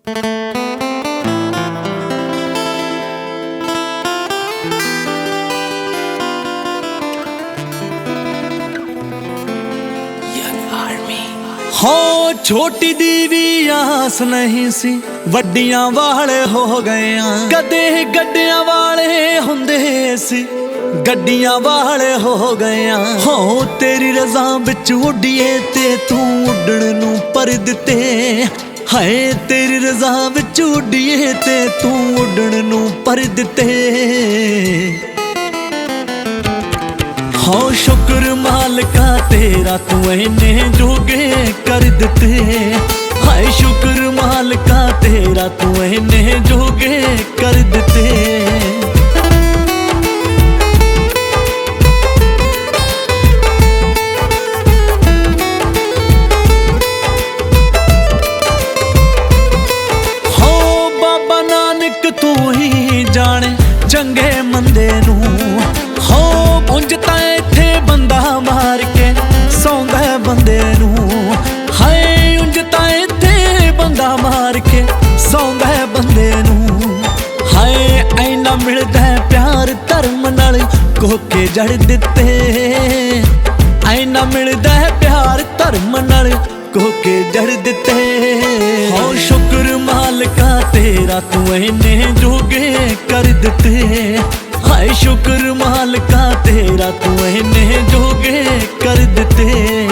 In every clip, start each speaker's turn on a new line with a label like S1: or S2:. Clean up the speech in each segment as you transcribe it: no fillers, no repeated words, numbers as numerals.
S1: हो छोटी दी भी आस नहीं सी, वड्डियां वाले हो गए कदे गड्डियां वाले हुंदे सी, गड्डियां वाले हो गए हो। तेरी रज़ा बिच उड्डिए ते तू उड्डण नूं पर दिते, हाय तेरी रज़ा बिच उड्डिए ते तू उड्डण नूं पर दिते। हो शुक्र मालिका तेरा तू इन्ने जोगे कर दिते, हाय शुक्र मालिका तेरा तू इन्ने जोगे कर दिते। हो बाबा नानक तू ही जाने चंगे मंदे नूं, हो उंज तां इत्थे बंदा मार के सौंदा बंदे नूं, हाय उंज तां इत्थे बंदा मार के सौंदा बंदे नूं। हाय ऐना मिलदा प्यार धर्म नाल कोके जड़ दिते, ऐना मिलदा प्यार धर्म नाल कोके जड़ दिते। हो शुक्र मालिका तेरा तू इन्ने जोगे कर दिते, हाय शुक्र मालिका तेरा तू इन्ने जोगे कर दिते।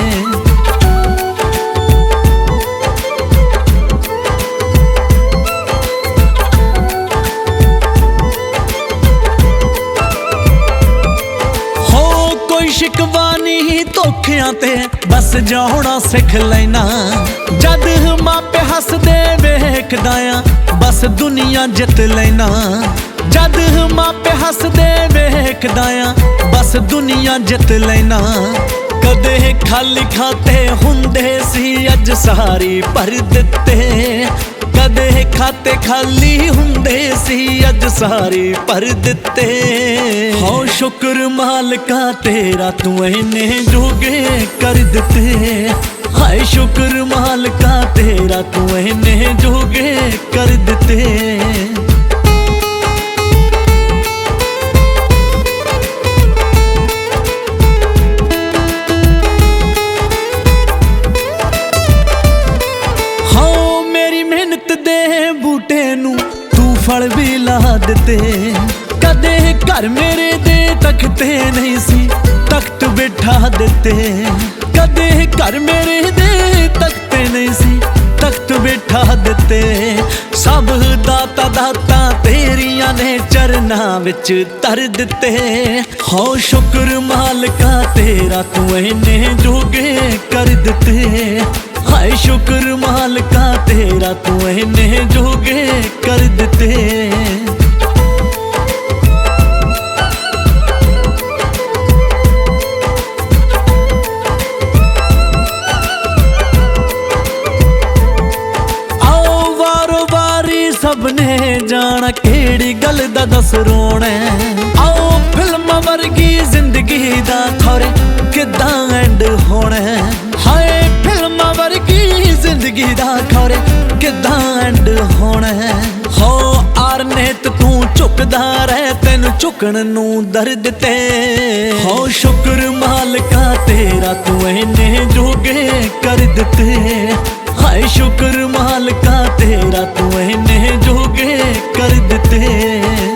S1: हो कोई शिकवा नहीं धोखियां ते बस जाना सिख लेना, जद मापे हसदे वेखदा बस दुनिया जित लेना, जद मापे हसदे वेखदा बस दुनिया जित लेना। कदे खाली खाते हुंदे सी अज सारी भर दिते, कदे खाते खाली हुंदे सी अज सारी भर दिते। हो शुक्र मालिका तेरा तू इन्ने जोगे कर दिते, हाय शुक्र मालिका तेरा तू इन्ने जोगे कर दिते। बूटे नू तू फल भी ला दिते, कदे घर मेरे दे तख्ते नहीं सी तख्त बिठा दिते, कदे घर मेरे दे तख्ते नहीं सी तख्त बिठा दिते। सब दाता दाता तेरियां ने चरना विच तर दिते, हो शुक्र मालिका तेरा तू इन्ने जोगे कर दिते, हाय शुक्र मालिका तेरा तू इन्ने जोगे कर दिते। आओ वारो वारी सबने जाना केड़ी गल दा दस रोना, आओ फिल्म वर्गी जिंदगी दा थोरे किदां एंड होना, हाय फिल्म वर्गी जिंदगी दा खौरे किदां एंड होना। हो आरनेत तू झुकदा रह तेनू झुकण नूं दर्द ते, हो शुक्र मालिका तेरा तू इन्ने जोगे कर दिते, हाय शुक्र मालिका तेरा तू इन्ने जोगे कर दिते।